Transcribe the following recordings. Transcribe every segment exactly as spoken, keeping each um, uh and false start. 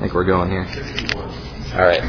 think we're going here. All right.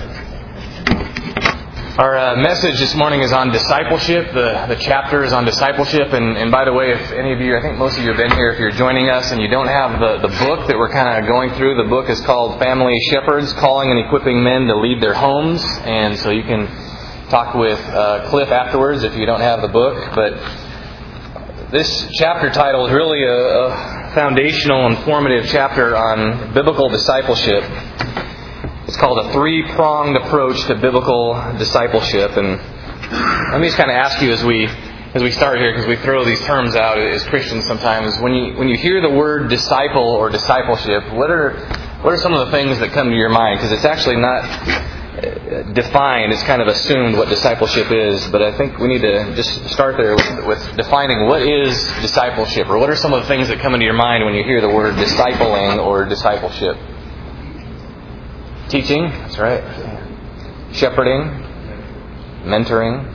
Our uh, message this morning is on discipleship. The the chapter is on discipleship. And, and by the way, if any of you, I think most of you have been here, if you're joining us and you don't have the, the book that we're kind of going through, the book is called Family Shepherds, Calling and Equipping Men to Lead Their Homes. And so you can talk with uh, Cliff afterwards if you don't have the book. But this chapter title is really a, a foundational and formative chapter on biblical discipleship. It's called a three-pronged approach to biblical discipleship. And let me just kind of ask you as we as we start here, because we throw these terms out as Christians sometimes. When you when you hear the word disciple or discipleship, what are what are some of the things that come to your mind? Because it's actually not defined. It's kind of assumed what discipleship is. But I think we need to just start there with, with defining what is discipleship, or what are some of the things that come into your mind when you hear the word discipling or discipleship. Teaching, that's right. Shepherding, mentoring,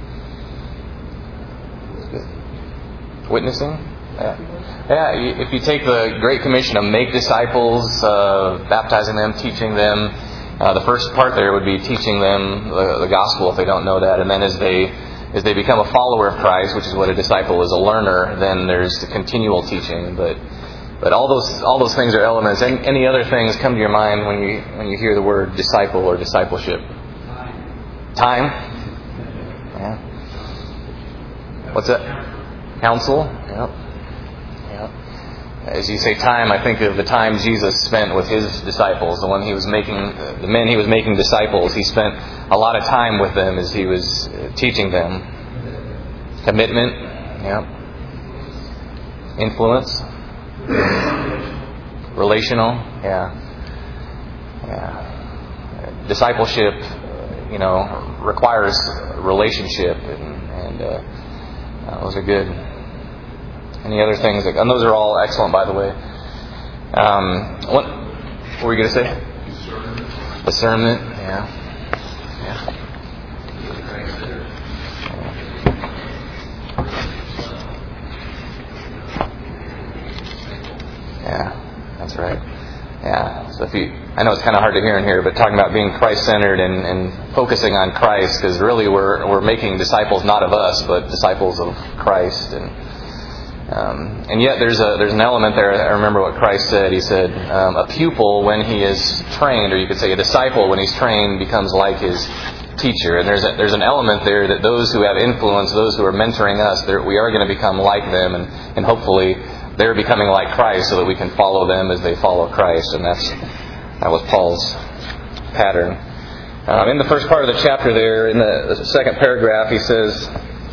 witnessing. Yeah. yeah, if you take the Great Commission of make disciples, uh, baptizing them, teaching them, uh, the first part there would be teaching them the, the gospel if they don't know that, and then as they as they become a follower of Christ, which is what a disciple is, a learner, then there's the continual teaching. But But all those all those things are elements. Any, any other things come to your mind when you when you hear the word disciple or discipleship? Time. Yeah. What's that? Counsel. Yep. Yep. As you say time, I think of the time Jesus spent with His disciples. The one He was making, the men He was making disciples. He spent a lot of time with them as He was teaching them. Commitment. Yep. Influence. Relational, yeah, yeah. Discipleship, you know, requires relationship, and, and uh, those are good. Any other things? That, and those are all excellent, by the way. Um, what, what were you going to say? Discernment. Discernment, yeah, yeah. Yeah, that's right. Yeah. So if you, I know it's kind of hard to hear in here, but talking about being Christ-centered and, and focusing on Christ, because really we're we're making disciples not of us, but disciples of Christ. And um, and yet there's a there's an element there. I remember what Christ said. He said um, a pupil, when he is trained, or you could say a disciple, when he's trained, becomes like his teacher. And there's a, there's an element there that those who have influence, those who are mentoring us, we are going to become like them, and, and hopefully they're becoming like Christ so that we can follow them as they follow Christ. And that's that was Paul's pattern. Um, in the first part of the chapter there, in the, the second paragraph, he says,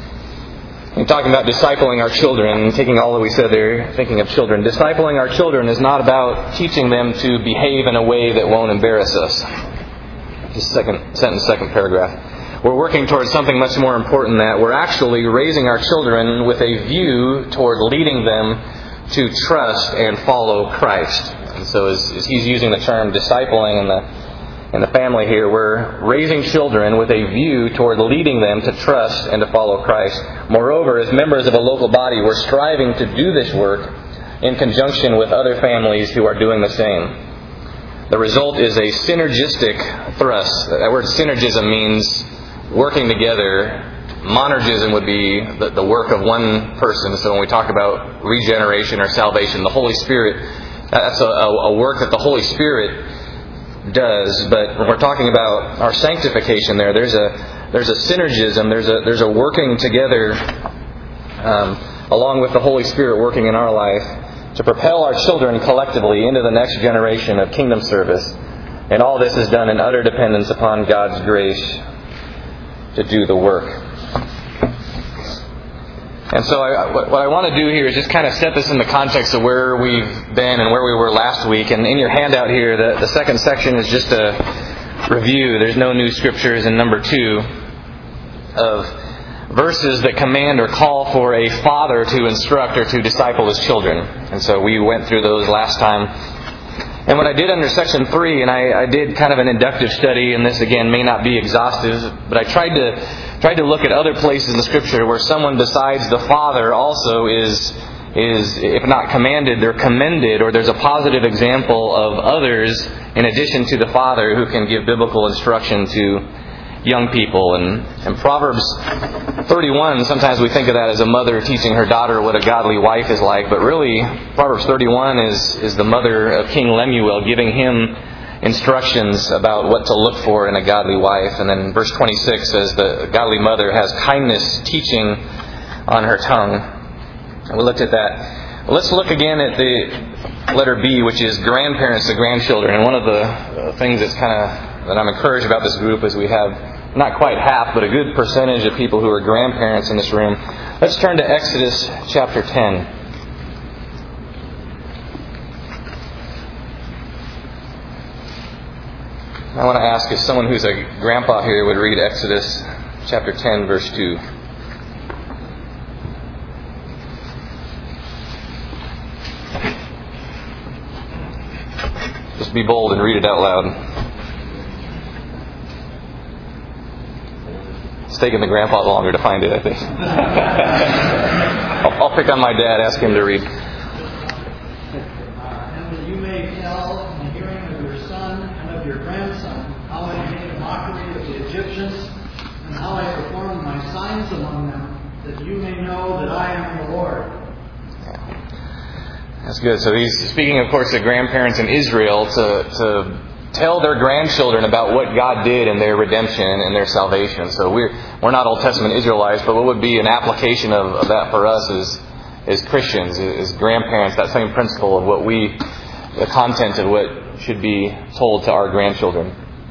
in talking about discipling our children, taking all that we said there, thinking of children, discipling our children is not about teaching them to behave in a way that won't embarrass us. Just second sentence, second paragraph. We're working towards something much more important than that. We're actually raising our children with a view toward leading them to trust and follow Christ. And so as, as he's using the term discipling in the in the family here, we're raising children with a view toward leading them to trust and to follow Christ. Moreover, as members of a local body, we're striving to do this work in conjunction with other families who are doing the same. The result is a synergistic thrust. That word synergism means working together. Monergism would be the, the work of one person. So when we talk about regeneration or salvation, the Holy Spirit, that's a, a work that the Holy Spirit does. But when we're talking about our sanctification there, there's a there's a synergism, there's a there's a working together um, along with the Holy Spirit working in our life to propel our children collectively into the next generation of kingdom service. And all this is done in utter dependence upon God's grace to do the work. And so I, what I want to do here is just kind of set this in the context of where we've been and where we were last week. And in your handout here, the, the second section is just a review. There's no new scriptures in number two of verses that command or call for a father to instruct or to disciple his children. And so we went through those last time. And what I did under section three, and I, I did kind of an inductive study, and this again may not be exhaustive, but I tried to tried to look at other places in the Scripture where someone besides the Father also is is, if not commanded, they're commended, or there's a positive example of others in addition to the father who can give biblical instruction to young people. And, and Proverbs thirty-one, sometimes we think of that as a mother teaching her daughter what a godly wife is like, but really Proverbs thirty-one is, is the mother of King Lemuel giving him instructions about what to look for in a godly wife. And then verse twenty-six says the godly mother has kindness teaching on her tongue. And we looked at that. Let's look again at the letter B, which is grandparents to grandchildren. And one of the things that's kind of that I'm encouraged about this group is we have not quite half, but a good percentage of people who are grandparents in this room. Let's turn to Exodus chapter ten. I want to ask if someone who's a grandpa here would read Exodus chapter ten, verse two. Just be bold and read it out loud. It's taken the grandpa longer to find it, I think. I'll, I'll pick on my dad, ask him to read. Uh, and that you may tell in the hearing of your son and of your grandson how I made a mockery of the Egyptians and how I performed my signs among them, that you may know that I am the Lord. Yeah. That's good. So he's speaking, of course, to grandparents in Israel to to tell their grandchildren about what God did in their redemption and their salvation. So we're we're not Old Testament Israelites, but what would be an application of, of that for us as as Christians, as grandparents, that same principle of what we, the content of what should be told to our grandchildren.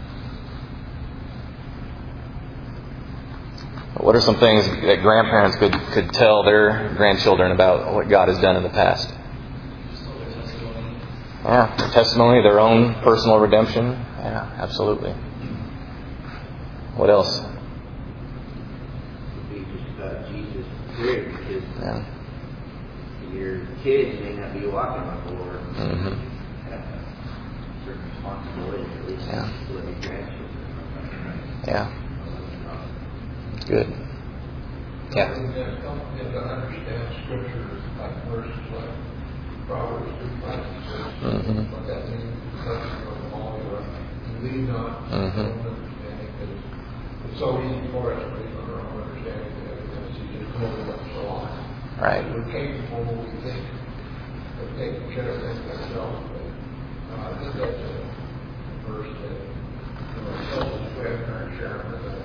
What are some things that grandparents could, could tell their grandchildren about what God has done in the past? Yeah, their testimony, their own personal redemption. Yeah, absolutely. What else? Be just about Jesus' career, because Yeah. your kids may not be walking with the Lord. Mm-hmm. Have a certain responsibility, at least Yeah. to let your grandchildren. Yeah. It's good. Yeah. And then help them to understand scriptures like verses like Proverbs three, five, and six. Mm-hmm. What that means, blessing of all your and lean not on Mm-hmm. your own understanding, because it's so easy for us to lean on our own understanding that everything is just moving up so on. Right. We're capable of what we think of taking care of things ourselves, but uh, I think that's a verse that you know, tells us we have our share of it.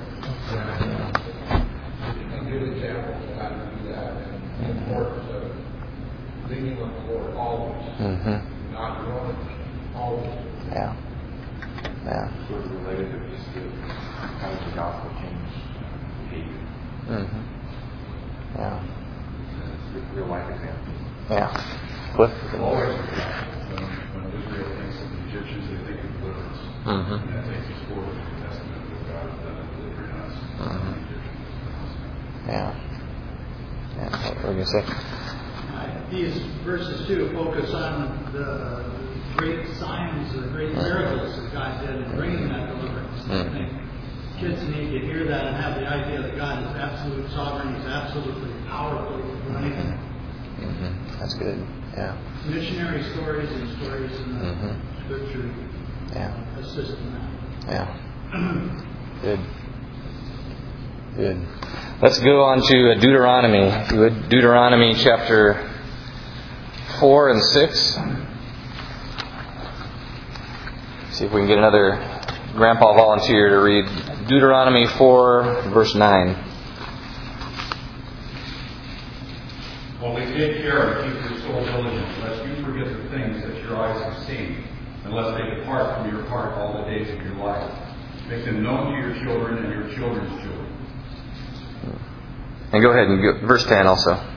And good examples of how to do that and the importance of leaning on the Lord always, Mm-hmm. not your own understanding, always. Yeah. Yeah. Sort of related to just the how does the gospel change behavior? Mm-hmm. Yeah. It's real life examples. Yeah. Cliff? Always, when, when Israel thinks of the Egyptians, they think of deliverance. Mm-hmm. And that takes us forward to the New Testament that God has done in delivering us from Mhm. the Egyptians. Yeah. Yeah. What were you going to say? These verses too focus on the great signs, the great miracles that God did in bringing that deliverance. I Mm-hmm. think kids need to hear that and have the idea that God is absolute sovereign, He's absolutely powerful to do anything. Mm-hmm. That's good. Yeah. Missionary stories and stories in the Mm-hmm. Scripture Yeah. assist in that. Yeah. Good. Good. Let's go on to Deuteronomy. If you would, Deuteronomy chapter four and six. See if we can get another grandpa volunteer to read Deuteronomy four, verse nine. Only take care and keep your soul diligent, lest you forget the things that your eyes have seen, and lest they depart from your heart all the days of your life. Make them known to your children and your children's children. And go ahead and go, verse ten also. Uh,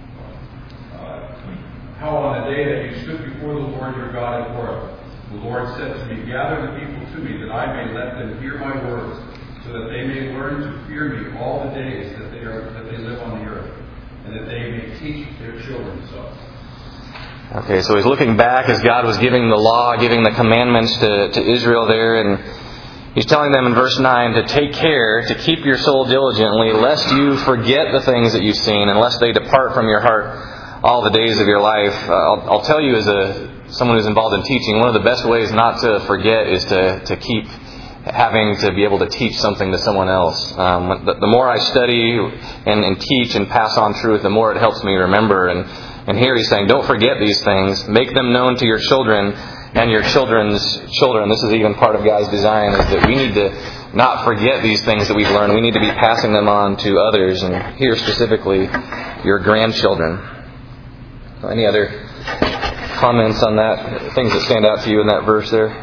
how on the day that you stood before the Lord your God at Horeb, the Lord said to me, gather the people to me, that I may let them hear my words, so that they may learn to fear me all the days that they are that they live on the earth, and that they may teach their children so. Okay, so he's looking back as God was giving the law, giving the commandments to, to Israel there, and he's telling them in verse nine to take care, to keep your soul diligently, lest you forget the things that you've seen, and lest they depart from your heart all the days of your life. Uh, I'll, I'll tell you as a someone who's involved in teaching, one of the best ways not to forget is to, to keep having to be able to teach something to someone else. Um, the, the more I study and, and teach and pass on truth, the more it helps me remember. And, and here he's saying, don't forget these things. Make them known to your children and your children's children. This is even part of God's design, is that we need to not forget these things that we've learned. We need to be passing them on to others, and here specifically, your grandchildren. Any other comments on that? Things that stand out to you in that verse there?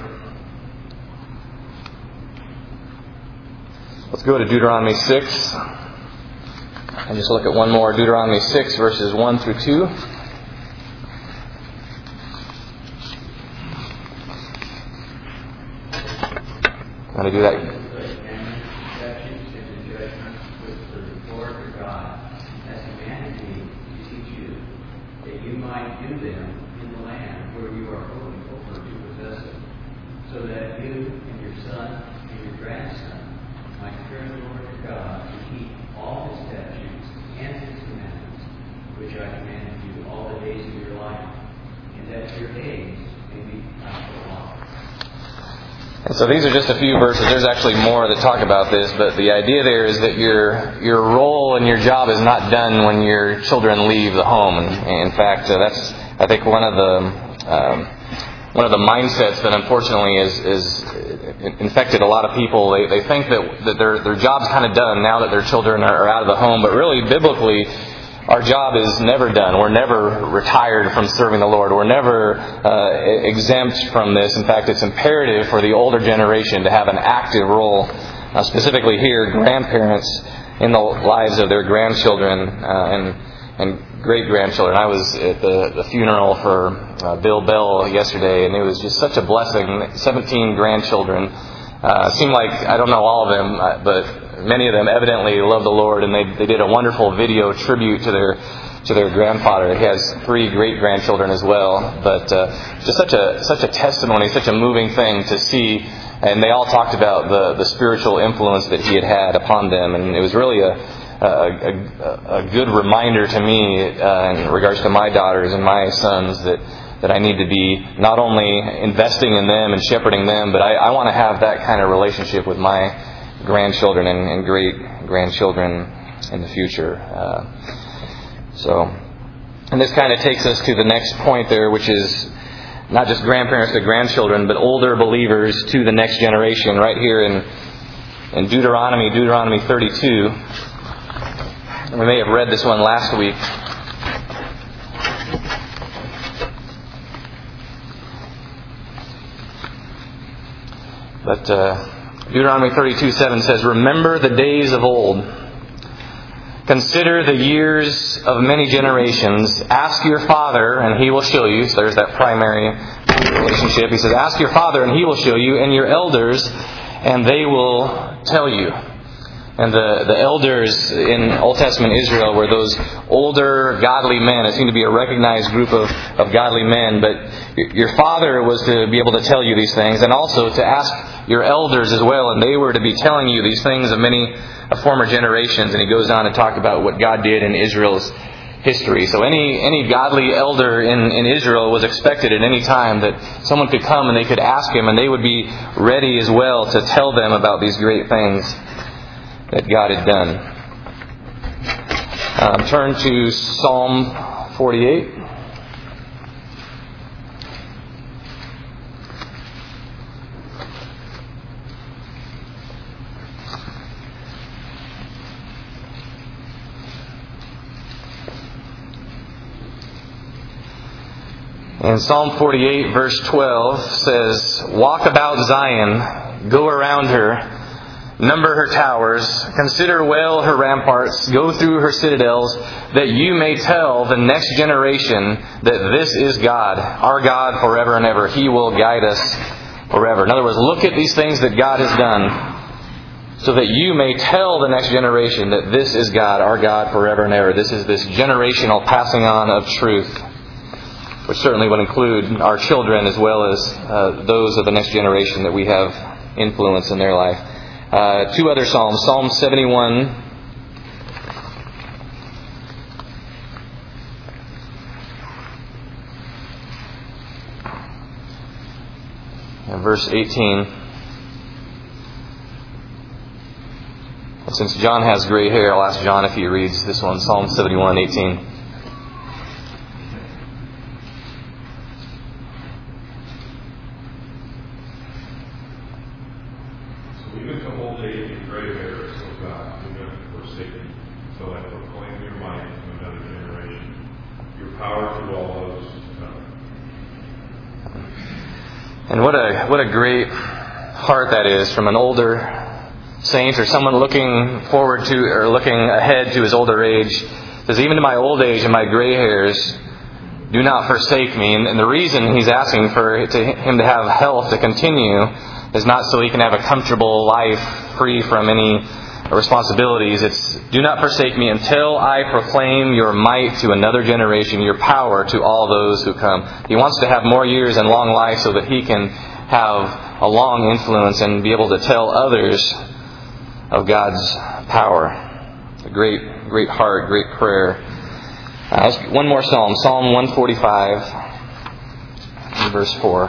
Let's go to Deuteronomy six and just look at one more. Deuteronomy six, verses one through two. Want to do that? So these are just a few verses. There's actually more that talk about this, but the idea there is that your your role and your job is not done when your children leave the home. And in fact, uh, that's I think one of the um, one of the mindsets that unfortunately is is infected a lot of people. They they think that that their their job's kind of done now that their children are out of the home, but really biblically, our job is never done. We're never retired from serving the Lord. We're never uh, exempt from this. In fact, it's imperative for the older generation to have an active role, uh, specifically here, grandparents in the lives of their grandchildren uh, and and great-grandchildren. I was at the, the funeral for uh, Bill Bell yesterday, and it was just such a blessing. seventeen grandchildren. Uh, seemed like, I don't know all of them, but many of them evidently love the Lord, and they they did a wonderful video tribute to their to their grandfather. He has three great grandchildren as well, but uh, just such a such a testimony, such a moving thing to see. And they all talked about the the spiritual influence that he had had upon them, and it was really a a, a, a good reminder to me uh, in regards to my daughters and my sons that. that I need to be not only investing in them and shepherding them, but I, I want to have that kind of relationship with my grandchildren and, and great-grandchildren in the future. Uh, so, and this kind of takes us to the next point there, which is not just grandparents to grandchildren, but older believers to the next generation. Right here in, in Deuteronomy, Deuteronomy thirty-two. And we may have read this one last week. But uh, Deuteronomy thirty-two seven says, "Remember the days of old. Consider the years of many generations. Ask your father, and he will show you." So there's that primary relationship. He says, "Ask your father, and he will show you, and your elders, and they will tell you." And the, the elders in Old Testament Israel were those older, godly men. It seemed to be a recognized group of, of godly men. But your father was to be able to tell you these things, and also to ask your elders as well. And they were to be telling you these things of many of former generations. And he goes on to talk about what God did in Israel's history. So any any godly elder in, in Israel was expected at any time that someone could come and they could ask him, and they would be ready as well to tell them about these great things that God had done. Um, turn to Psalm forty-eight. And Psalm forty-eight verse twelve says, "Walk about Zion, go around her, number her towers, consider well her ramparts, go through her citadels, that you may tell the next generation that this is God, our God forever and ever. He will guide us forever." In other words, look at these things that God has done, so that you may tell the next generation that this is God, our God forever and ever. This is this generational passing on of truth, which certainly would include our children as well as uh, those of the next generation that we have influence in their life. Uh, two other Psalms. Psalm seventy-one. in verse eighteen. And since John has gray hair, I'll ask John if he reads this one, Psalm seventy-one, eighteen. So even to old age and gray hair, so God, do not forsake me, till I proclaim your might to another generation, your power to all those to come. And what a what a great heart that is from an older saint or someone looking forward to or looking ahead to his older age. It says, even to my old age and my gray hairs, do not forsake me. And, and the reason he's asking for to, him to have health to continue is not so he can have a comfortable life free from any responsibilities. It's, do not forsake me until I proclaim your might to another generation, your power to all those who come. He wants to have more years and long life so that he can have a long influence and be able to tell others of God's power. A great, great heart, great prayer. Uh, one more psalm, Psalm one forty-five, verse four.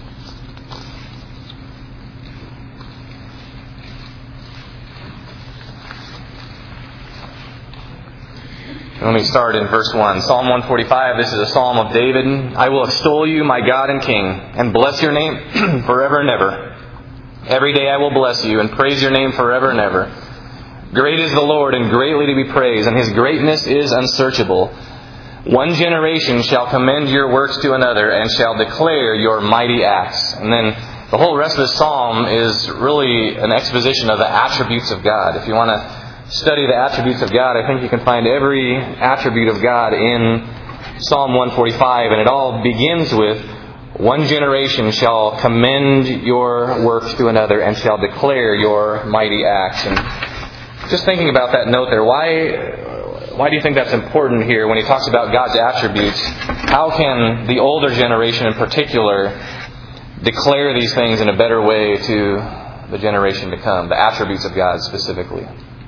Let me start in verse one. Psalm one forty-five, this is a psalm of David. I will extol you, my God and King, and bless your name forever and ever. Every day I will bless you and praise your name forever and ever. Great is the Lord and greatly to be praised, and His greatness is unsearchable. One generation shall commend your works to another and shall declare your mighty acts. And then the whole rest of the psalm is really an exposition of the attributes of God. If you want to study the attributes of God, I think you can find every attribute of God in Psalm one forty-five, and it all begins with, one generation shall commend your works to another and shall declare your mighty acts. And just thinking about that note there, why, why do you think that's important here when he talks about God's attributes? How can the older generation in particular declare these things in a better way to the generation to come, the attributes of God specifically?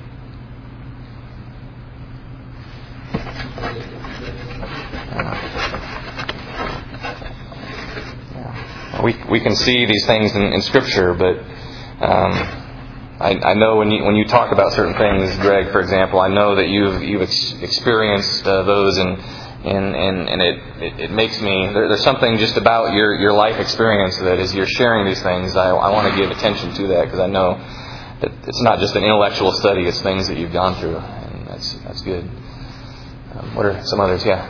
We we can see these things in, in Scripture, but um, I, I know when you when you talk about certain things, Greg, for example, I know that you've you've ex- experienced uh, those, and and and, and it, it, it makes me there, there's something just about your, your life experience that as you're sharing these things, I, I want to give attention to that, because I know that it's not just an intellectual study; it's things that you've gone through, and that's that's good. Um, what are some others? Yeah.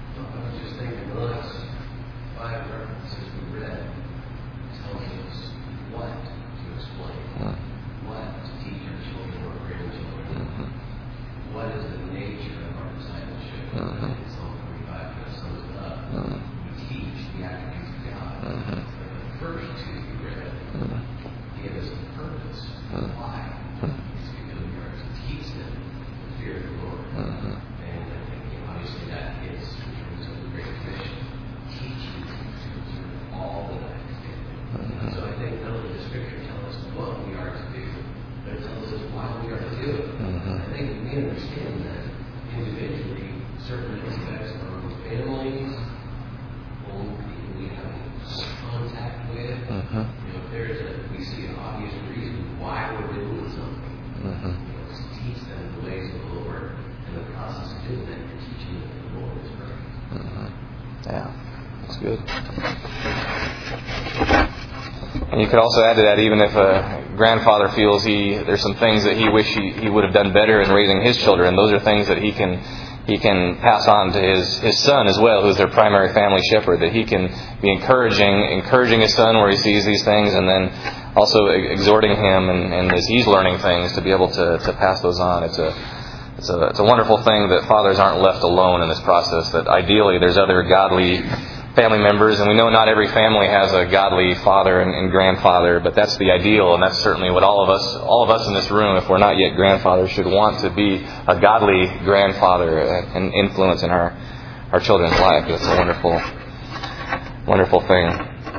And you could also add to that, even if a grandfather feels he there's some things that he wish he, he would have done better in raising his children, those are things that he can he can pass on to his, his son as well, who's their primary family shepherd, that he can be encouraging encouraging his son where he sees these things, and then also exhorting him, and, and as he's learning things, to be able to, to pass those on. It's a It's a, it's a wonderful thing that fathers aren't left alone in this process, that ideally there's other godly family members, and we know not every family has a godly father and, and grandfather, but that's the ideal, and that's certainly what all of us all of us in this room, if we're not yet grandfathers, should want to be a godly grandfather and influence in our, our children's life. It's a wonderful, wonderful thing.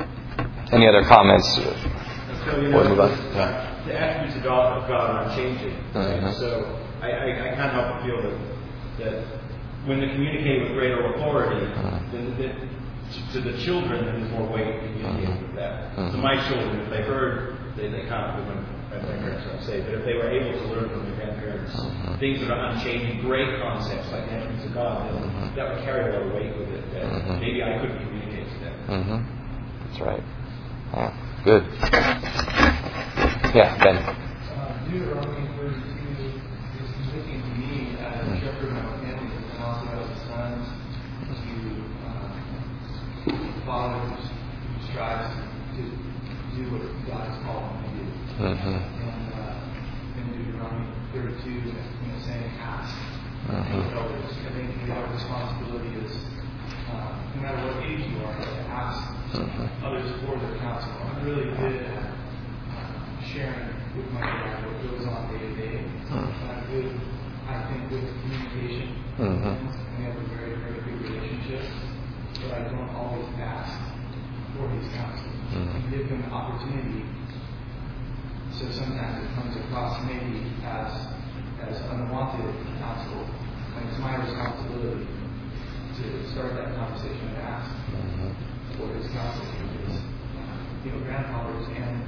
Any other comments? So, you know, yeah. The attributes of God, of God are unchanging. Right? Mm-hmm. So I, I, I can't help but feel that, that when they communicate with greater authority, mm-hmm. then, then to the children, then there's more weight that you can give with that. Mm-hmm. So my children, if they heard, they, they kind of when my grandparents don't say, but if they were able to learn from their grandparents mm-hmm. things that are unchanging, great concepts like the entrance of God, then mm-hmm. that would carry a lot of weight with it that mm-hmm. maybe I couldn't communicate to them. Mm-hmm. That's right. Yeah. Good. Yeah, Ben. Uh, Deuteronomy thirty-two is convicting to me as a shepherd of my family and also as a son to uh, father who strives to do what God has called him to do. Mm-hmm. And uh, in Deuteronomy thirty-two, you know, saying ask. Mm-hmm. Elders. I think our responsibility is, uh, no matter what age you are, to ask mm-hmm. others for their counsel. I'm really good at uh, sharing with my dad what goes on day to day. I'm good, I think, with communication. Mm-hmm. And we have a very, very good relationship. But I don't always ask for his counsel. Mm-hmm. And give him the opportunity. So sometimes it comes across maybe as as unwanted counsel. And it's my responsibility to start that conversation and ask mm-hmm. for his counsel. Because, you know, grandfathers and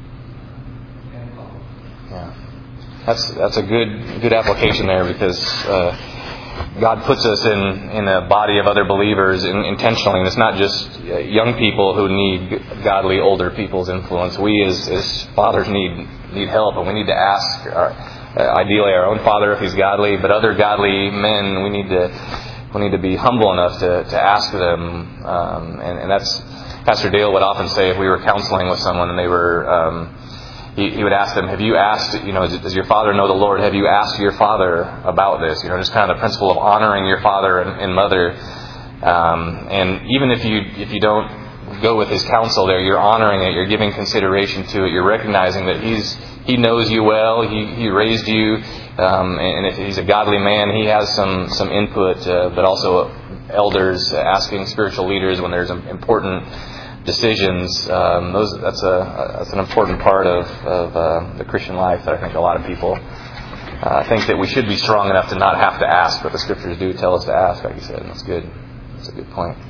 and public. Yeah, that's that's a good good application there because uh, God puts us in, in a body of other believers in, intentionally, and it's not just young people who need godly older people's influence. We as as fathers need need help, and we need to ask our, uh, ideally our own father if he's godly, but other godly men we need to we need to be humble enough to to ask them, um, and, and that's. Pastor Dale would often say if we were counseling with someone and they were, um, he, he would ask them, have you asked, you know, does, does your father know the Lord? Have you asked your father about this? You know, just kind of the principle of honoring your father and, and mother. Um, and even if you if you don't go with his counsel there, you're honoring it. You're giving consideration to it. You're recognizing that he's he knows you well. He he raised you, um, and if he's a godly man, he has some some input, uh, but also elders asking spiritual leaders when there's important decisions. Um, those that's a that's an important part of of uh, the Christian life that I think a lot of people uh, think that we should be strong enough to not have to ask, but the scriptures do tell us to ask, like you said, and that's good. That's a good point.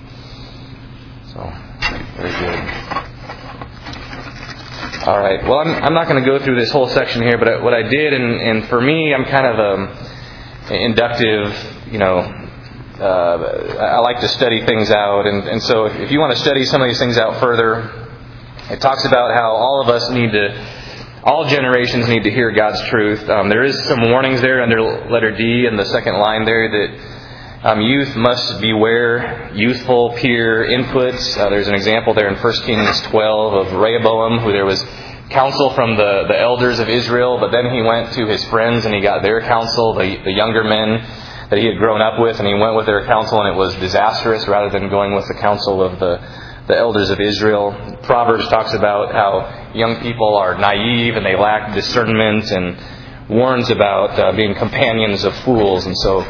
So very good. All right. Well, I'm I'm not going to go through this whole section here, but I, what I did, and, and for me, I'm kind of um, inductive, you know. Uh, I like to study things out, and, and so if, if you want to study some of these things out further, it talks about how all of us need to, all generations need to hear God's truth. Um, there is some warnings there under letter D in the second line there that um, youth must beware youthful peer inputs. Uh, there's an example there in First Kings twelve of Rehoboam, who there was counsel from the, the elders of Israel, but then he went to his friends and he got their counsel, the, the younger men that he had grown up with, and he went with their counsel, and it was disastrous rather than going with the counsel of the, the elders of Israel. Proverbs talks about how young people are naive and they lack discernment, and warns about uh, being companions of fools, and so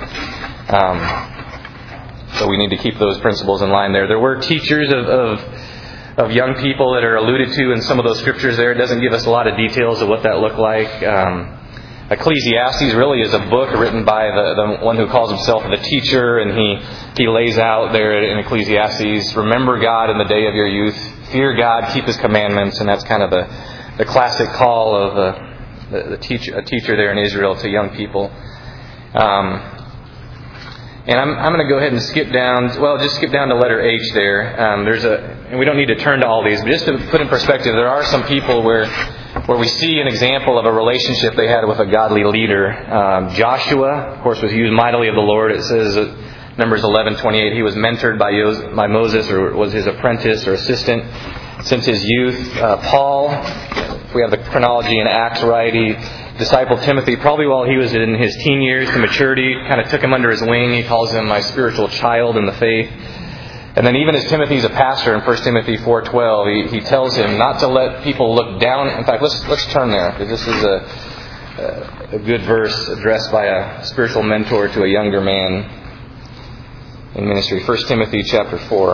um, so we need to keep those principles in line there. There were teachers of, of of young people that are alluded to in some of those scriptures there. It doesn't give us a lot of details of what that looked like. Um, Ecclesiastes really is a book written by the, the one who calls himself the teacher, and he, he lays out there in Ecclesiastes, remember God in the day of your youth, fear God, keep His commandments, and that's kind of the, the classic call of uh, the, the teach, a teacher there in Israel to young people. Um, and I'm, I'm going to go ahead and skip down, well, just skip down to letter H there. Um, there's a, and we don't need to turn to all these, but just to put in perspective, there are some people where where we see an example of a relationship they had with a godly leader. Um, Joshua, of course, was used mightily of the Lord. It says, uh, Numbers eleven twenty-eight, he was mentored by, Yos- by Moses, or was his apprentice or assistant since his youth. Uh, Paul, if we have the chronology in Acts right, he discipled Timothy probably while he was in his teen years to maturity, kind of took him under his wing. He calls him my spiritual child in the faith. And then even as Timothy's a pastor in First Timothy four twelve, he, he tells him not to let people look down. In fact, let's let's turn there, because this is a, a good verse addressed by a spiritual mentor to a younger man in ministry. First Timothy chapter four.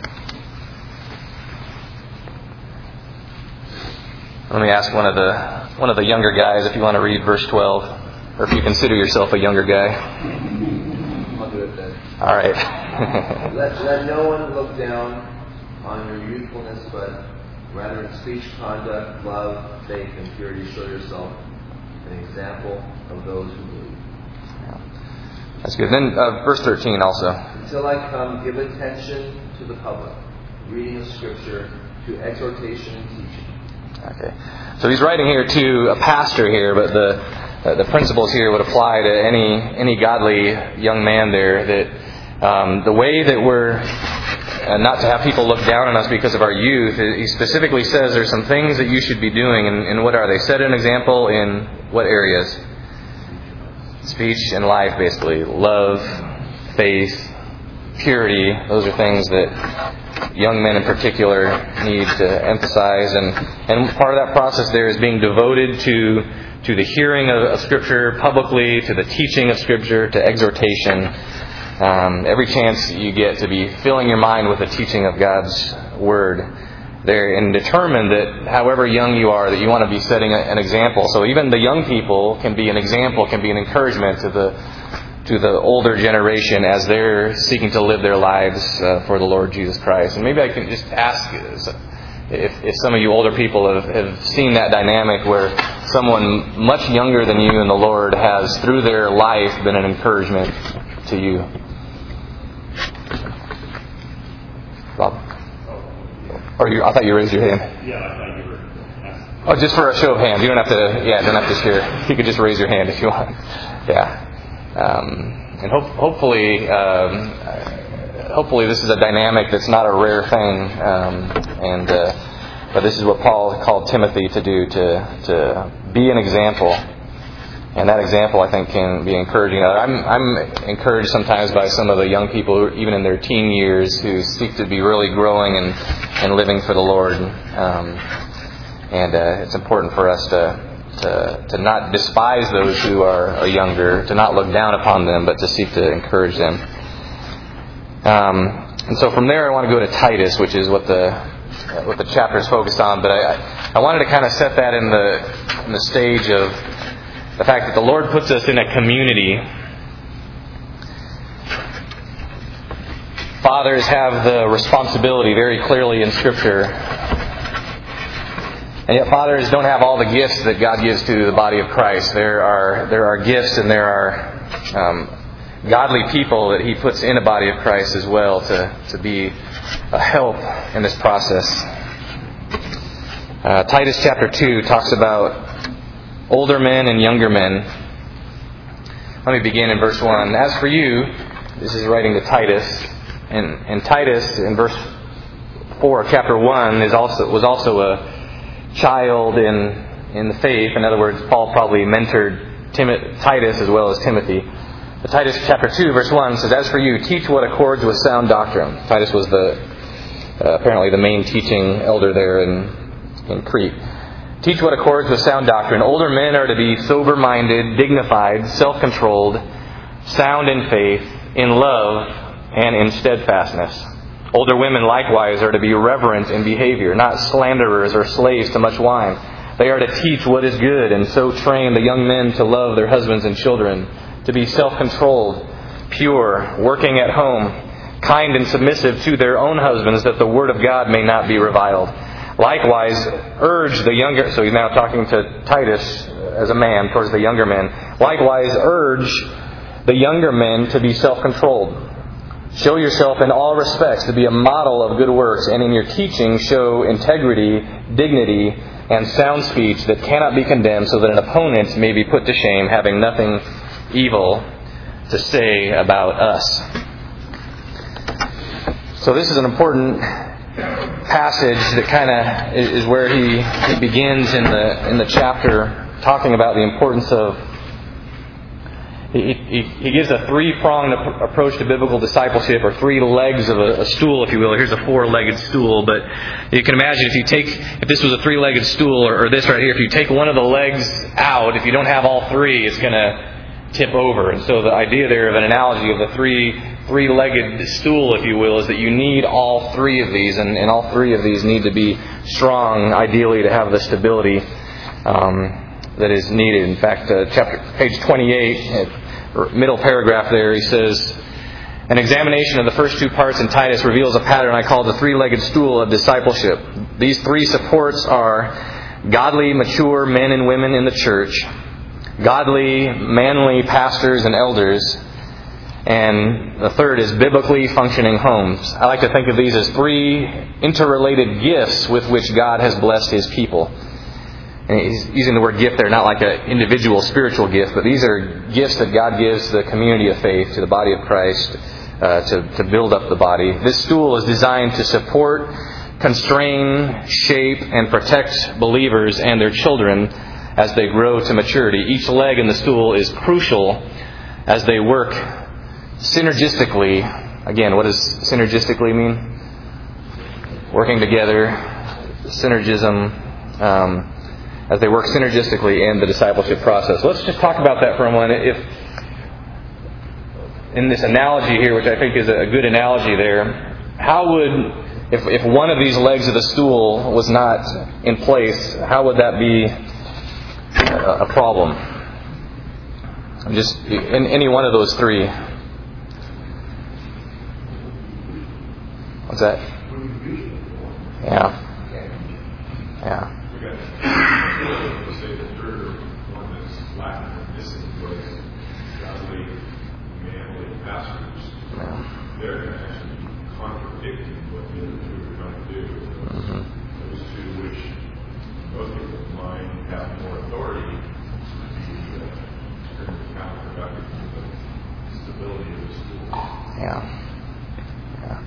Let me ask one of the one of the younger guys, if you want to read verse twelve, or if you consider yourself a younger guy. I'll do it then. All right. let, let no one look down on your youthfulness, but rather in speech, conduct, love, faith, and purity show yourself an example of those who believe. That's good. Then uh, verse thirteen also. Until I come, give attention to the public, reading of Scripture, to exhortation and teaching. Okay. So he's writing here to a pastor here, but the uh, the principles here would apply to any any godly young man there. That um, the way that we're uh, not to have people look down on us because of our youth, he specifically says there's some things that you should be doing, and, and what are they? Set an example in what areas? Speech and life, basically. Love, faith, purity. Those are things that young men in particular need to emphasize. And, and part of that process there is being devoted to, to the hearing of, of Scripture publicly, to the teaching of Scripture, to exhortation. Um, every chance you get to be filling your mind with the teaching of God's Word there, and determine that however young you are, that you want to be setting a, an example. So even the young people can be an example, can be an encouragement to the to the older generation as they're seeking to live their lives uh, for the Lord Jesus Christ. And maybe I can just ask if, if some of you older people have, have seen that dynamic where someone much younger than you in the Lord has, through their life, been an encouragement to you. Bob? Or you, I thought you raised your hand. Yeah, I thought you were. Oh, just for a show of hands. You don't have to. Yeah, don't have to share. You could just raise your hand if you want. Yeah, um, and hope, hopefully, um, hopefully this is a dynamic that's not a rare thing. Um, and uh, but this is what Paul called Timothy to do, to to be an example. And that example, I think, can be encouraging. I'm I'm encouraged sometimes by some of the young people, even in their teen years, who seek to be really growing and, and living for the Lord. Um, and uh, it's important for us to, to to not despise those who are, are younger, to not look down upon them, but to seek to encourage them. Um, and so from there, I want to go to Titus, which is what the what the chapter is focused on. But I I wanted to kind of set that in the in the stage of the fact that the Lord puts us in a community. Fathers have the responsibility very clearly in Scripture. And yet fathers don't have all the gifts that God gives to the body of Christ. There are there are gifts and there are um, godly people that He puts in a body of Christ as well to, to be a help in this process. Uh, Titus chapter two talks about older men and younger men. Let me begin in verse one. As for you, this is writing to Titus, and, and Titus in verse four, chapter one, is also was also a child in in the faith. In other words, Paul probably mentored Tim- Titus as well as Timothy. But Titus chapter two, verse one says, "As for you, teach what accords with sound doctrine." Titus was the uh, apparently the main teaching elder there in in Crete. Teach what accords with sound doctrine. Older men are to be sober-minded, dignified, self-controlled, sound in faith, in love, and in steadfastness. Older women likewise are to be reverent in behavior, not slanderers or slaves to much wine. They are to teach what is good, and so train the young men to love their husbands and children, to be self-controlled, pure, working at home, kind and submissive to their own husbands, that the word of God may not be reviled. Likewise, urge the younger... So he's now talking to Titus as a man towards the younger men. Likewise, urge the younger men to be self-controlled. Show yourself in all respects to be a model of good works, and in your teaching show integrity, dignity, and sound speech that cannot be condemned, so that an opponent may be put to shame, having nothing evil to say about us. So this is an important passage that kind of is where he, he begins in the in the chapter, talking about the importance of. He, he, he gives a three-pronged approach to biblical discipleship, or three legs of a, a stool, if you will. Here's a four-legged stool, but you can imagine if you take, if this was a three-legged stool, or, or this right here, if you take one of the legs out, if you don't have all three, it's going to tip over. And so the idea there of an analogy of the three three-legged stool, if you will, is that you need all three of these, and, and all three of these need to be strong, ideally, to have the stability um, that is needed. In fact, uh, chapter page twenty-eight, middle paragraph there, he says, an examination of the first two parts in Titus reveals a pattern I call the three-legged stool of discipleship. These three supports are godly, mature men and women in the church, godly, manly pastors and elders, and the third is biblically functioning homes. I like to think of these as three interrelated gifts with which God has blessed His people. And he's using the word gift there, not like an individual spiritual gift, but these are gifts that God gives to the community of faith, to the body of Christ, uh, to, to build up the body. This stool is designed to support, constrain, shape, and protect believers and their children as they grow to maturity. Each leg in the stool is crucial as they work synergistically. Again, what does synergistically mean? Working together, synergism, um, as they work synergistically in the discipleship process. Let's just talk about that for a moment. If, in this analogy here, which I think is a good analogy there, how would, if, if one of these legs of the stool was not in place, how would that be a, a problem? Just in any one of those three. What's that? Yeah. Yeah. To say the third one that's lacking or missing was godly, manly pastors. Yeah. They're going to actually be contradicting what the other two are trying to do. Mm-hmm. Those two, which most people's mind have more authority, to uh, counterproductive to the stability of the school. Yeah. Yeah.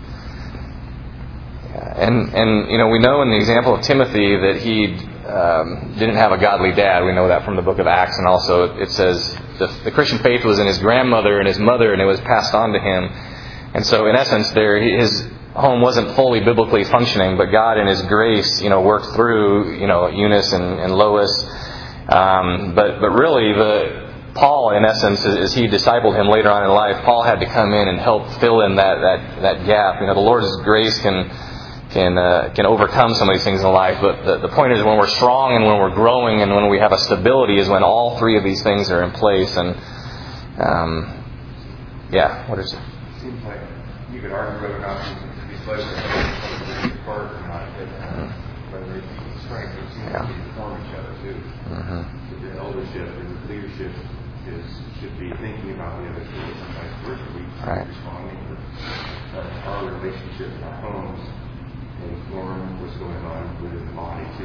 Yeah. And, and, you know, we know in the example of Timothy that he um, didn't have a godly dad. We know that from the book of Acts. And also it says the, the Christian faith was in his grandmother and his mother, and it was passed on to him. And so in essence there, his home wasn't fully biblically functioning, but God in His grace, you know, worked through, you know, Eunice and, and Lois. Um, but, but really the, Paul, in essence, as he discipled him later on in life, Paul had to come in and help fill in that, that, that gap. You know, the Lord's grace can can uh, can overcome some of these things in life. But the, the point is, when we're strong and when we're growing and when we have a stability, is when all three of these things are in place. And um, yeah, what is it? It seems like you could argue whether or not these legs are apart or not. Whether it's strength, it seems Yeah. to inform each other too. Mm-hmm. The eldership and the leadership is should be thinking about the other two, and vice versa. We Right. responding to uh, our relationship in our homes. Inform what's going on within the body too.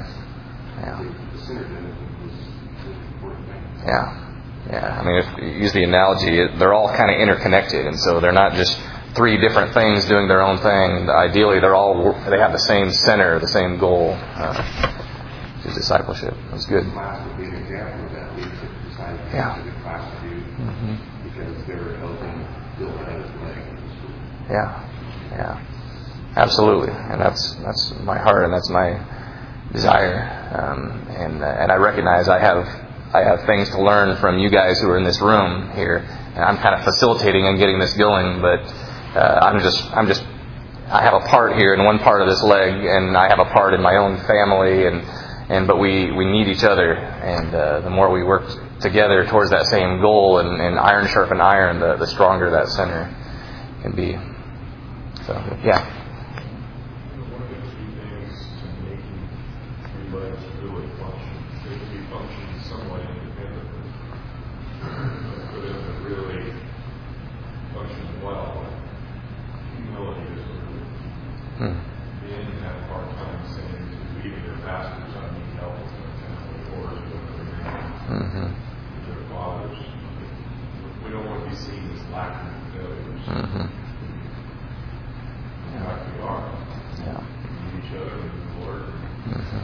Yeah. The, the synergism is an important thing. Yeah. Yeah. I mean, if you use the analogy, they're all kind of interconnected, and so they're not just three different things doing their own thing. Ideally, they're all they have the same center, the same goal, uh, which is discipleship. That's good. Class would be an example of that. Leadership decided to Yeah. do the class to do Mm-hmm. because they were helping build another leg in the school. Yeah. Yeah. Absolutely, and that's that's my heart, and that's my desire, um, and uh, and I recognize I have I have things to learn from you guys who are in this room here, and I'm kind of facilitating and getting this going, but uh, I'm just I'm just I have a part here in one part of this leg, and I have a part in my own family, and and but we, we need each other, and uh, the more we work together towards that same goal, and, and iron sharpen iron, the the stronger that center can be. So yeah. Men have a hard time saying to even their pastors, I need help with the orders with their Mm-hmm. their fathers. We don't want to be seen as lacking in failures. Mm-hmm. In fact, we are. Yeah. We need each other and the Lord. Mm-hmm.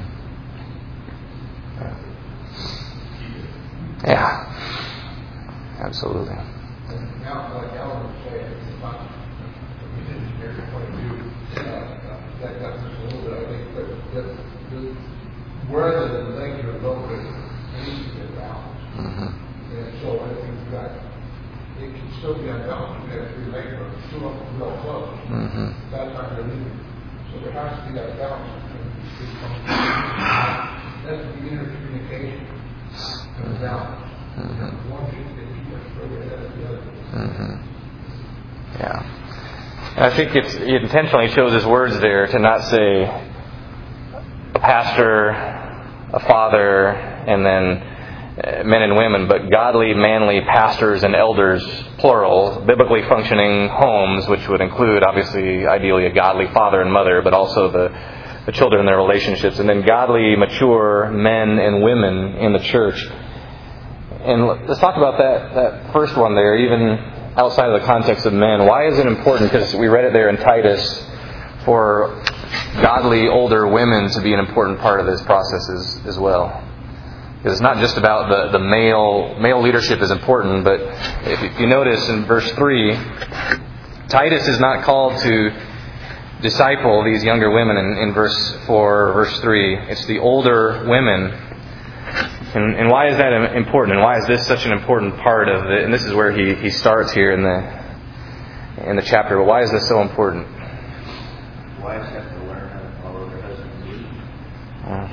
Keep it. Yeah. Absolutely. Now, like Alan was saying, it's about we didn't hear your point of view. Uh, that got us a little bit, I think, but that the, where the legs are located needs to be balanced. Mm-hmm. And so I think you've got, it can still be unbalanced. We have three legs, but it's still up real close. Mm-hmm. That's not going to leave it. So there has to be that balance between these three functions. That's the intercommunication. Mm-hmm. Mm-hmm. Yeah. And I think it's, he intentionally chose his words there to not say a pastor, a father, and then men and women, but godly, manly pastors and elders, plural, biblically functioning homes, which would include, obviously, ideally a godly father and mother, but also the, the children and their relationships, and then godly, mature men and women in the church. And let's talk about that, that first one there, even outside of the context of men. Why is it important? Because we read it there in Titus, for godly, older women to be an important part of this process as, as well. Because it's not just about the, the male, male leadership is important, but if you notice in verse three, Titus is not called to disciple these younger women in, in verse four, verse three. It's the older women. And, and why is that important? And why is this such an important part of it? And this is where he, he starts here in the in the chapter. But why is this so important? Wives have to learn how to follow their husband's lead. Uh,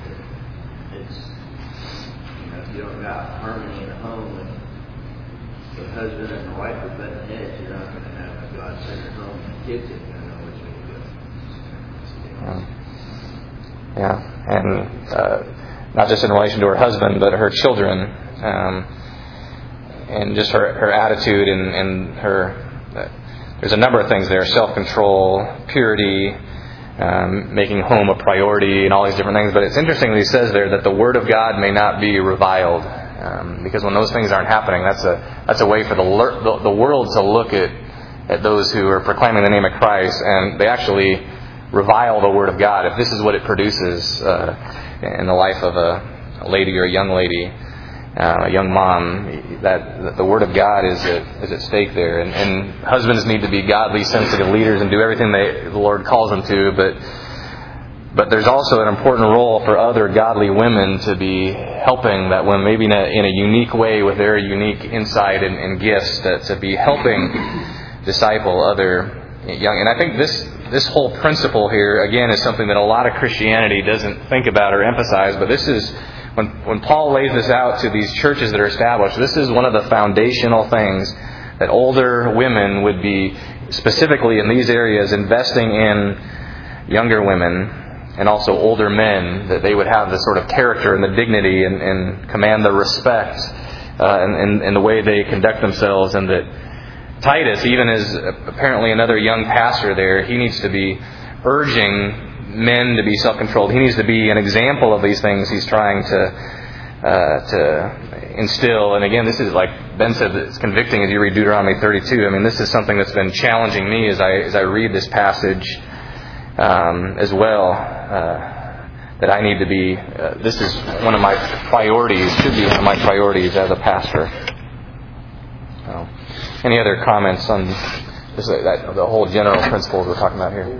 You don't got harmony in a home when the husband and the wife are butting heads. You're not going to have a God-centered home. The kids aren't going to know which way to go. Yeah, and uh, not just in relation to her husband, but her children, um, and just her, her attitude and, and her. Uh, there's a number of things there: self-control, purity. Um, making home a priority and all these different things. But it's interesting that he says there that the Word of God may not be reviled. Um, because when those things aren't happening, that's a that's a way for the, the the world to look at, at those who are proclaiming the name of Christ, and they actually revile the Word of God. If this is what it produces uh, in the life of a, a lady or a young lady, uh, a young mom, that the Word of God is at, is at stake there. And, and husbands need to be godly, sensitive leaders and do everything they, the Lord calls them to. But but there's also an important role for other godly women to be helping that women, maybe in a, in a unique way with their unique insight and, and gifts, that to be helping disciple other young. And I think this this whole principle here, again, is something that a lot of Christianity doesn't think about or emphasize. But this is When, when Paul lays this out to these churches that are established, this is one of the foundational things that older women would be specifically in these areas investing in younger women and also older men, that they would have the sort of character and the dignity and, and command the respect uh, and, and, and the way they conduct themselves. And that Titus, even as apparently another young pastor there, he needs to be urging men to be self-controlled. He needs to be an example of these things he's trying to uh, to instill. And again, this is, like Ben said, it's convicting as you read Deuteronomy thirty-two. I mean, this is something that's been challenging me as I as I read this passage um, as well. Uh, that I need to be. Uh, this is one of my priorities. Should be one of my priorities as a pastor. So, any other comments on this, that, the whole general principles we're talking about here?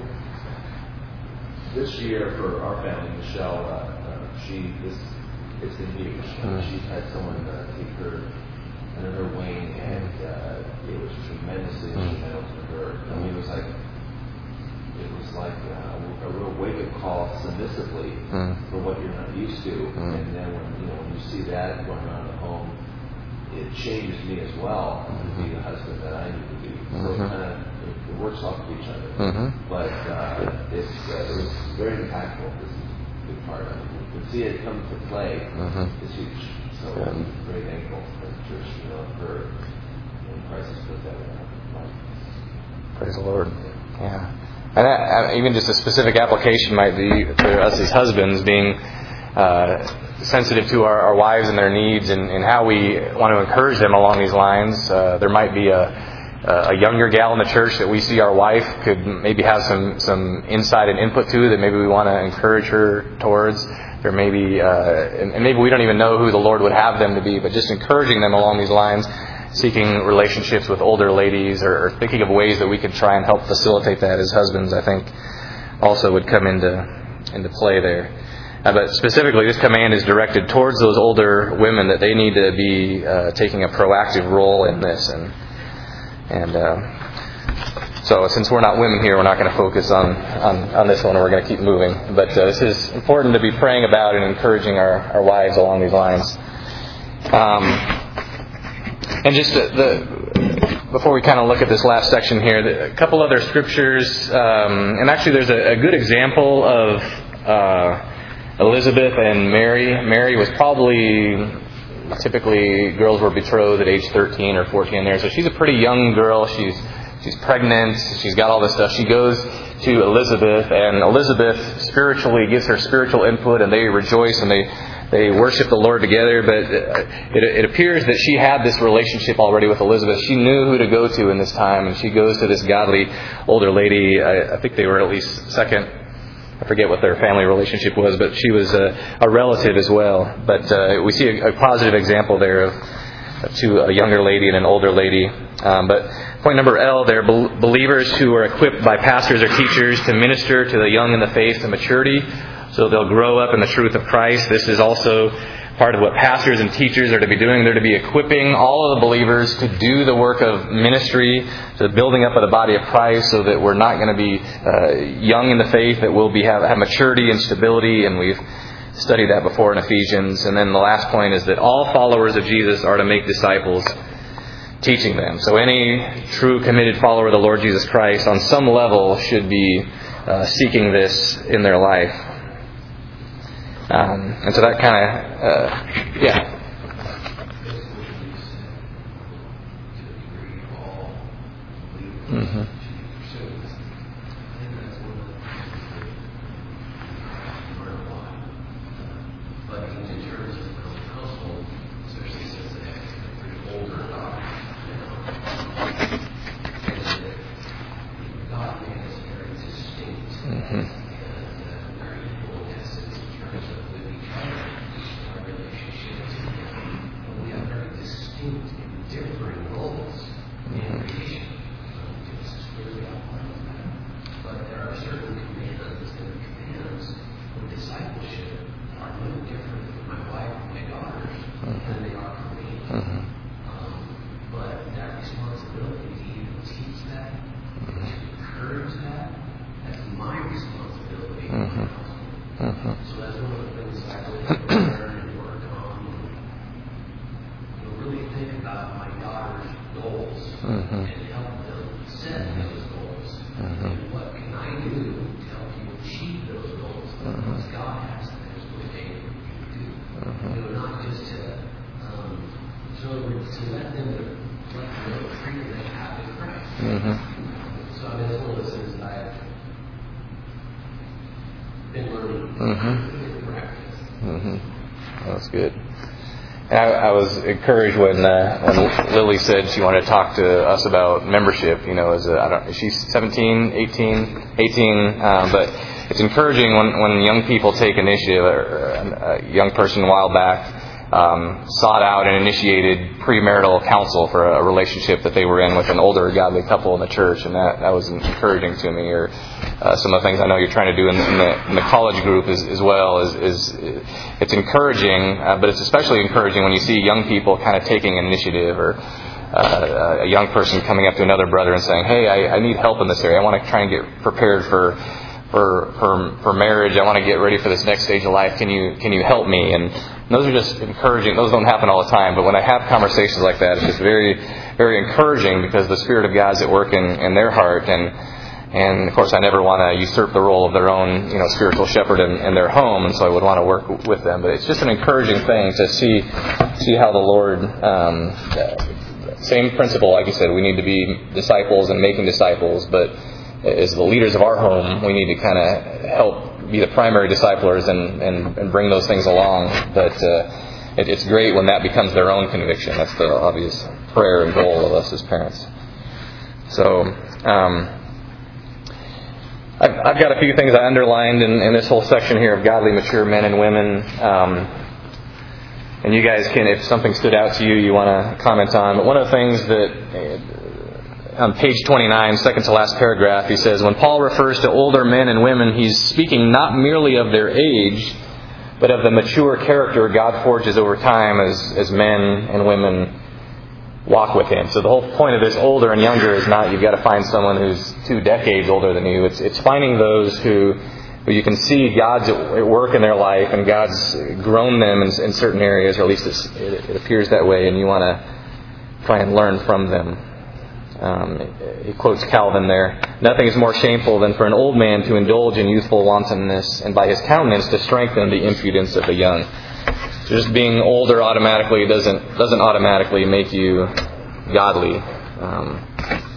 This year for our family, Michelle, uh, uh, she this it's been huge. Uh, she's had someone uh, take her under her wing, and uh, it was tremendously instrumental to her. I mean, it was like it was like uh, a real wake-up call submissively mm. for what you're not used to. Mm. And then when you know when you see that going on in the home, it changes me as well mm-hmm. to be the husband that I need to be. So mm-hmm. it kind of it, it works off of each other. Mm-hmm. But uh, it's uh, it was very impactful. This is a big part of it. To see it come to play mm-hmm. is huge. So yeah. I'm very thankful for the church, you know, for when Christ has put that in our life. Praise the Lord. Yeah. And that, even just a specific application might be for us as husbands being uh, sensitive to our, our wives and their needs, and, and how we want to encourage them along these lines. Uh, there might be a a younger gal in the church that we see our wife could maybe have some, some insight and input to, that maybe we want to encourage her towards. There may be, uh, and, and maybe we don't even know who the Lord would have them to be, but just encouraging them along these lines, seeking relationships with older ladies, or, or thinking of ways that we could try and help facilitate that as husbands, I think also would come into into play there. Uh, but specifically, this command is directed towards those older women, that they need to be uh, taking a proactive role in this. And And uh, so since we're not women here, we're not going to focus on, on, on this one. We're going to keep moving. But uh, this is important to be praying about and encouraging our, our wives along these lines. Um, and just the, the before we kind of look at this last section here, the, a couple other scriptures, um, and actually there's a, a good example of uh, Elizabeth and Mary. Mary was probably, typically girls were betrothed at age thirteen or fourteen there, so she's a pretty young girl. She's she's pregnant. She's got all this stuff. She goes to Elizabeth, and Elizabeth spiritually gives her spiritual input, and they rejoice and they they worship the Lord together. But it, it appears that she had this relationship already with Elizabeth. She knew who to go to in this time, and she goes to this godly older lady. I, I think they were at least second. I forget what their family relationship was, but she was a, a relative as well. But uh, we see a, a positive example there of, of to a younger lady and an older lady. Um, but point number L, they're be- believers who are equipped by pastors or teachers to minister to the young in the faith to maturity, so they'll grow up in the truth of Christ. This is also part of what pastors and teachers are to be doing. They're to be equipping all of the believers to do the work of ministry, to the building up of the body of Christ, so that we're not going to be uh, young in the faith, that we'll be have, have maturity and stability, and we've studied that before in Ephesians. And then the last point is that all followers of Jesus are to make disciples, teaching them. So any true committed follower of the Lord Jesus Christ on some level should be uh, seeking this in their life. Um, and so that kind of, uh, yeah. Mm-hmm. I was encouraged when uh, when Lily said she wanted to talk to us about membership. You know, as a, I don't, she's seventeen, eighteen, eighteen, um, but it's encouraging when, when young people take initiative. A, a young person a while back um, sought out and initiated premarital counsel for a, a relationship that they were in with an older godly couple in the church, and that, that was encouraging to me. Or uh, some of the things I know you're trying to do in, in, the, in the college group as, as well is, is it's encouraging, uh, but it's especially encouraging when you see young people kind of taking initiative, or uh, a young person coming up to another brother and saying, "Hey, I, I need help in this area. I want to try and get prepared for for for, for marriage. I want to get ready for this next stage of life. Can you can you help me?" And those are just encouraging. Those don't happen all the time, but when I have conversations like that, it's just very very encouraging, because the Spirit of God's at work in, in their heart. And And, of course, I never want to usurp the role of their own, you know, spiritual shepherd in, in their home, and so I would want to work with them. But it's just an encouraging thing to see see how the Lord, um, same principle, like you said, we need to be disciples and making disciples, but as the leaders of our home, we need to kind of help be the primary disciplers and, and, and bring those things along. But uh, it, it's great when that becomes their own conviction. That's the obvious prayer and goal of us as parents. So, um I've, I've got a few things I underlined in, in this whole section here of godly, mature men and women. Um, and you guys can, if something stood out to you, you want to comment on. But one of the things that, uh, on page twenty-nine, second to last paragraph, he says, when Paul refers to older men and women, he's speaking not merely of their age, but of the mature character God forges over time as, as men and women walk with Him. So the whole point of this older and younger is not you've got to find someone who's two decades older than you. It's it's finding those who you can see God's at work in their life and God's grown them in, in certain areas, or at least it's, it, it appears that way, and you want to try and learn from them. Um, he quotes Calvin there. Nothing is more shameful than for an old man to indulge in youthful wantonness, and by his countenance to strengthen the impudence of the young. So just being older automatically doesn't doesn't automatically make you godly. Um,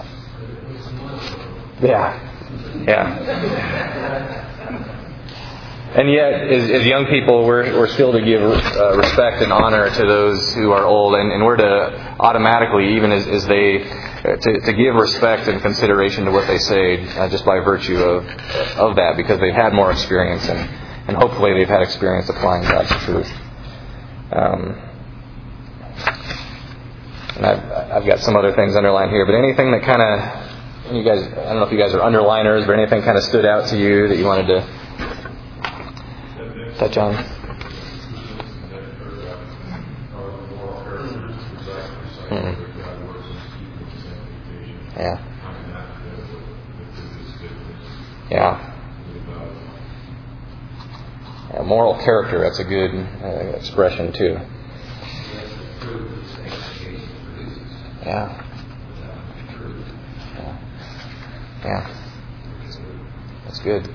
yeah, yeah. And yet, as, as young people, we're we're still to give uh, respect and honor to those who are old, and, and we're to automatically, even as, as they, to, to give respect and consideration to what they say, uh, just by virtue of of that, because they've had more experience, and, and hopefully they've had experience applying God's truth. Um, and I've I've got some other things underlined here, but anything that kind of, you guys, I don't know if you guys are underliners, but anything kind of stood out to you that you wanted to touch on? Mm-hmm. Yeah. Yeah. Yeah. Moral character, that's a good uh, expression too. Yeah. Yeah. Yeah. That's good.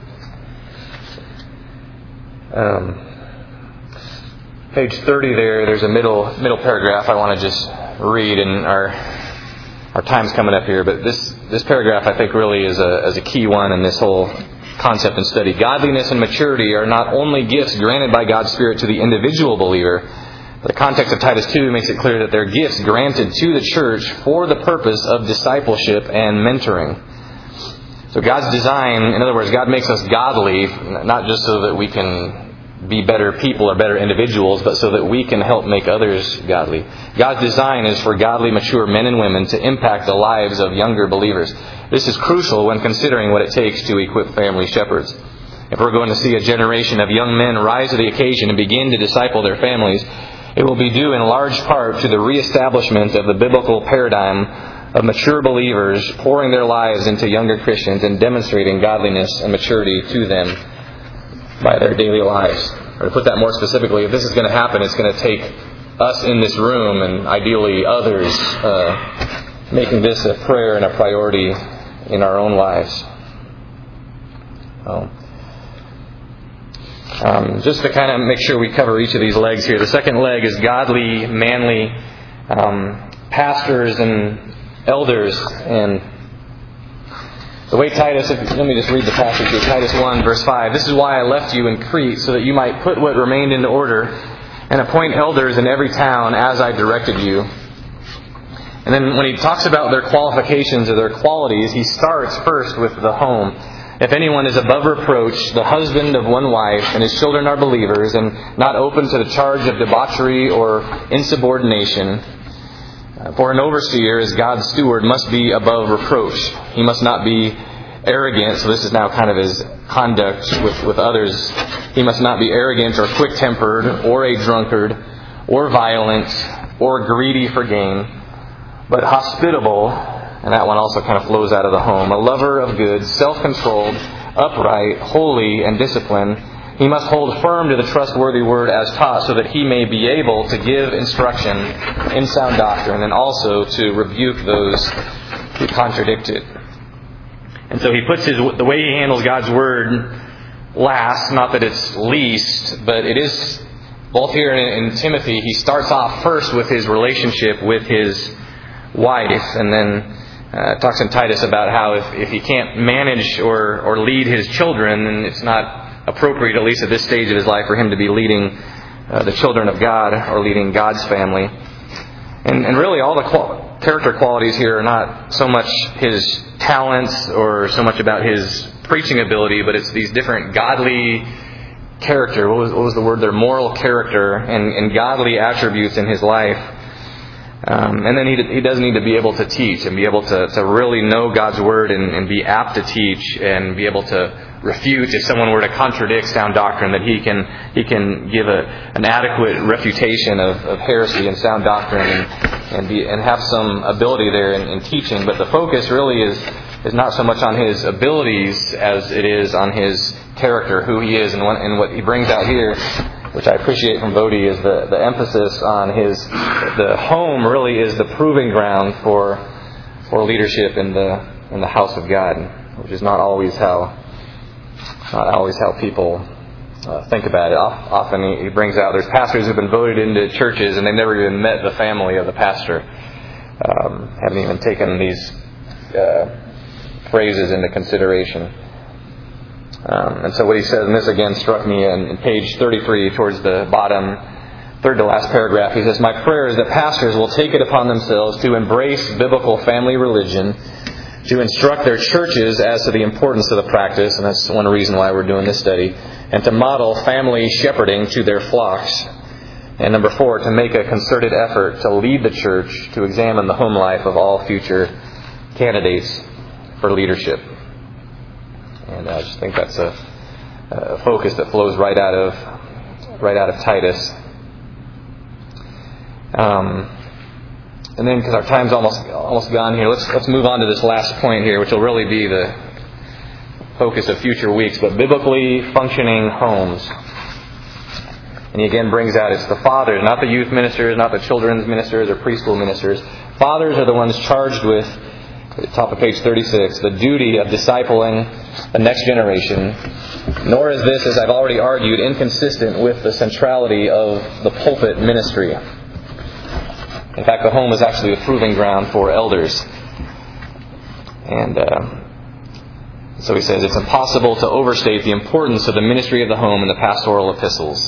Um, page thirty there, there's a middle middle paragraph I want to just read, and our our time's coming up here, but this, this paragraph I think really is a, is a key one in this whole concept and study. Godliness and maturity are not only gifts granted by God's Spirit to the individual believer. The context of Titus two makes it clear that they're gifts granted to the church for the purpose of discipleship and mentoring. So God's design, in other words, God makes us godly, not just so that we can be better people or better individuals, but so that we can help make others godly. God's design is for godly, mature men and women to impact the lives of younger believers. This is crucial when considering what it takes to equip family shepherds. If we're going to see a generation of young men rise to the occasion and begin to disciple their families, it will be due in large part to the reestablishment of the biblical paradigm of mature believers pouring their lives into younger Christians and demonstrating godliness and maturity to them by their daily lives. Or to put that more specifically, if this is going to happen, it's going to take us in this room and ideally others uh, making this a prayer and a priority in our own lives. Oh. Um, just to kind of make sure we cover each of these legs here. The second leg is godly, manly um, pastors and elders. And the way Titus, let me just read the passage here, Titus one, verse five. This is why I left you in Crete, so that you might put what remained into order and appoint elders in every town as I directed you. And then when he talks about their qualifications or their qualities, he starts first with the home. If anyone is above reproach, the husband of one wife, and his children are believers, and not open to the charge of debauchery or insubordination, for an overseer, as God's steward, must be above reproach. He must not be arrogant. So this is now kind of his conduct with, with others. He must not be arrogant or quick-tempered or a drunkard or violent or greedy for gain, but hospitable, and that one also kind of flows out of the home, a lover of good, self-controlled, upright, holy, and disciplined. He must hold firm to the trustworthy word as taught, so that he may be able to give instruction in sound doctrine and also to rebuke those who contradict it. And so he puts his the way he handles God's word last, not that it's least, but it is both here in, in Timothy. He starts off first with his relationship with his wife, and then uh, talks in Titus about how if, if he can't manage or, or lead his children, then it's not appropriate, at least at this stage of his life, for him to be leading uh, the children of God or leading God's family. And, and really all the qual- character qualities here are not so much his talents or so much about his preaching ability, but it's these different godly character, what was, what was the word there, moral character and, and godly attributes in his life. Um, and then he, he does need to be able to teach and be able to, to really know God's word and, and be apt to teach and be able to refute if someone were to contradict sound doctrine, that he can he can give a an adequate refutation of, of heresy and sound doctrine and and be and have some ability there in, in teaching. But the focus really is is not so much on his abilities as it is on his character, who he is, and what, and what he brings out here, which I appreciate from Bodhi, is the, the emphasis on his, the home really is the proving ground for for leadership in the in the house of God, which is not always how not always how people uh, think about it. Often he, he brings out there's pastors who've been voted into churches and they've never even met the family of the pastor, um, haven't even taken these uh, phrases into consideration. Um, and so what he says, and this again struck me in, in page thirty-three, towards the bottom, third to last paragraph. He says, "My prayer is that pastors will take it upon themselves to embrace biblical family religion, to instruct their churches as to the importance of the practice," and that's one reason why we're doing this study, "and to model family shepherding to their flocks. And number four, to make a concerted effort to lead the church to examine the home life of all future candidates for leadership." And I just think that's a, a focus that flows right out of right out of Titus. Um, and then, because our time's almost almost gone here, let's let's move on to this last point here, which will really be the focus of future weeks. But biblically functioning homes. And he again brings out it's the fathers, not the youth ministers, not the children's ministers or preschool ministers. Fathers are the ones charged with, at the top of page thirty-six, the duty of discipling the next generation. Nor is this, as I've already argued, inconsistent with the centrality of the pulpit ministry. In fact, the home is actually a proving ground for elders. And uh, so he says it's impossible to overstate the importance of the ministry of the home in the pastoral epistles.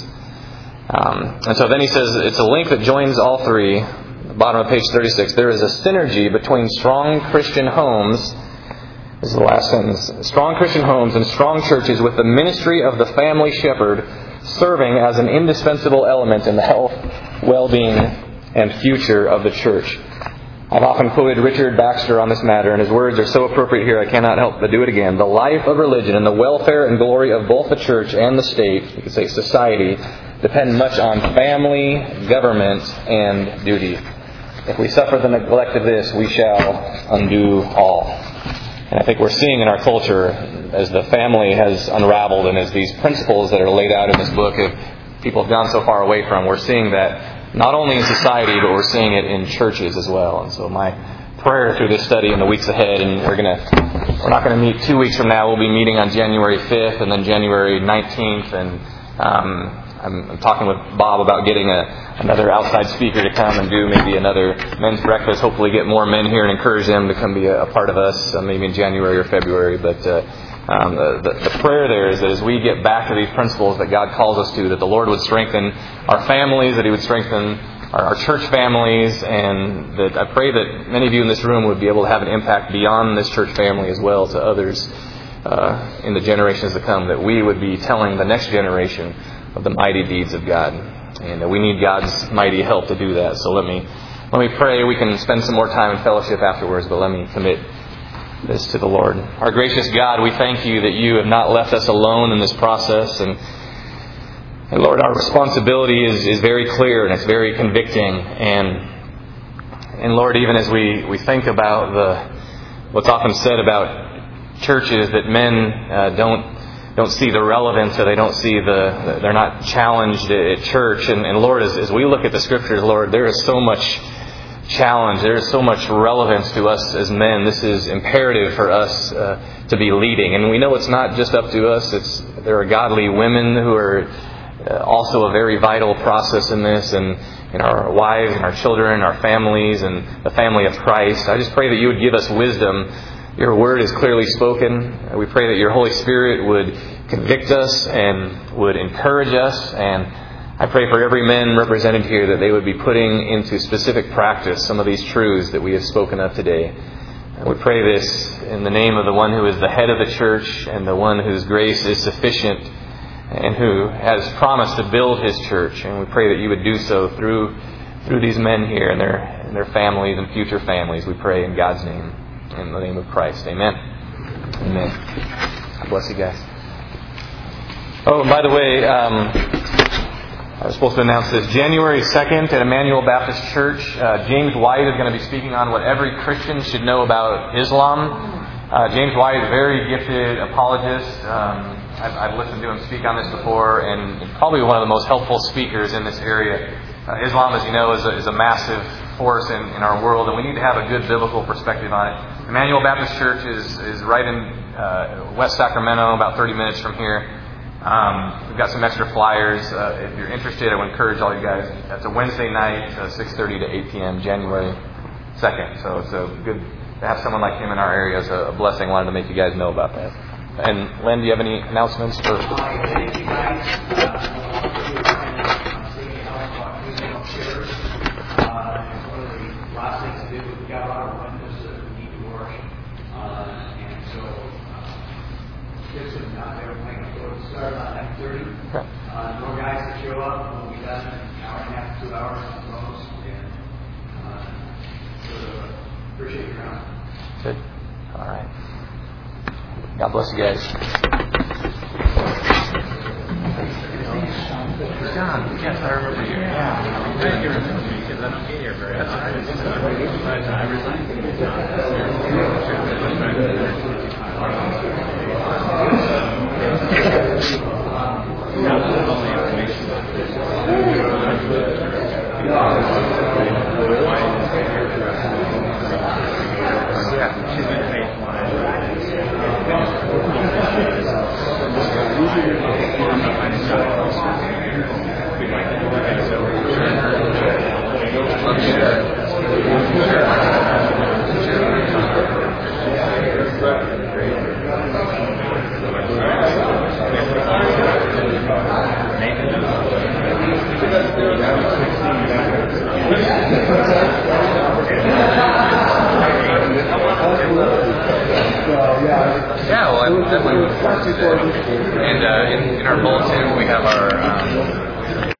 Um, and so then he says it's a link that joins all three. Bottom of page thirty-six, there is a synergy between strong Christian homes, this is the last sentence, strong Christian homes and strong churches with the ministry of the family shepherd serving as an indispensable element in the health, well-being, and future of the church. I've often quoted Richard Baxter on this matter, and his words are so appropriate here I cannot help but do it again. "The life of religion and the welfare and glory of both the church and the state," you could say society, "depend much on family, government, and duty. If we suffer the neglect of this, we shall undo all." And I think we're seeing in our culture, as the family has unraveled and as these principles that are laid out in this book have, people have gone so far away from, we're seeing that not only in society, but we're seeing it in churches as well. And so my prayer through this study in the weeks ahead, and we're gonna we're not going to meet two weeks from now. We'll be meeting on January fifth and then January nineteenth, and um, I'm, I'm talking with Bob about getting a, another outside speaker to come and do maybe another men's breakfast. Hopefully get more men here and encourage them to come be a, a part of us, uh, maybe in January or February. But uh, um, the, the, the prayer there is that as we get back to these principles that God calls us to, that the Lord would strengthen our families, that He would strengthen our, our church families, and that I pray that many of you in this room would be able to have an impact beyond this church family as well to others uh, in the generations to come, that we would be telling the next generation of the mighty deeds of God. And that we need God's mighty help to do that. So let me let me pray. We can spend some more time in fellowship afterwards, but let me commit this to the Lord. Our gracious God, we thank You that You have not left us alone in this process. And, and Lord, our responsibility is, is very clear and it's very convicting. And and Lord, even as we, we think about the what's often said about churches, that men uh, don't don't see the relevance, or they don't see the, they're not challenged at church. And, and Lord, as, as we look at the Scriptures, Lord, there is so much challenge, there is so much relevance to us as men. This is imperative for us uh, to be leading. And we know it's not just up to us. It's there are godly women who are uh, also a very vital process in this, and in our wives and our children, our families, and the family of Christ. I just pray that You would give us wisdom. Your Word is clearly spoken. We pray that Your Holy Spirit would convict us and would encourage us. And I pray for every man represented here that they would be putting into specific practice some of these truths that we have spoken of today. And we pray this in the name of the one who is the head of the church and the one whose grace is sufficient and who has promised to build His church. And we pray that You would do so through through these men here and their, and their families and future families. We pray in God's name. In the name of Christ. Amen. Amen. God bless you guys. Oh, and by the way, um, I was supposed to announce this. January second at Emmanuel Baptist Church, uh, James White is going to be speaking on what every Christian should know about Islam. Uh, James White is a very gifted apologist. Um, I've, I've listened to him speak on this before, and probably one of the most helpful speakers in this area. Uh, Islam, as you know, is a, is a massive force in, in our world, and we need to have a good biblical perspective on it. Emmanuel Baptist Church is, is right in uh, West Sacramento, about thirty minutes from here. Um, we've got some extra flyers. Uh, if you're interested, I would encourage all you guys. That's a Wednesday night, uh, six thirty to eight p.m., January second. So it's a good to have someone like him in our area is a blessing. I wanted to make you guys know about that. And Len, do you have any announcements? For... Thank you guys. Last things to do, we've got a lot of windows that we need to wash. Uh, and so, uh, there's some not there. We'll start about nine thirty. Okay. Uh, more guys that show up, we'll be done in an hour and a half, two hours at most. And, uh, so, appreciate your time. Good. All right. God bless you guys. John, yes, I remember you. Yeah. Thank you. Because I don't get here very often. I resigned. She's been faithful. We'd like to do that, so I'm Yeah, well, I definitely look forward to that. And uh, in, in our bulletin, we have our um,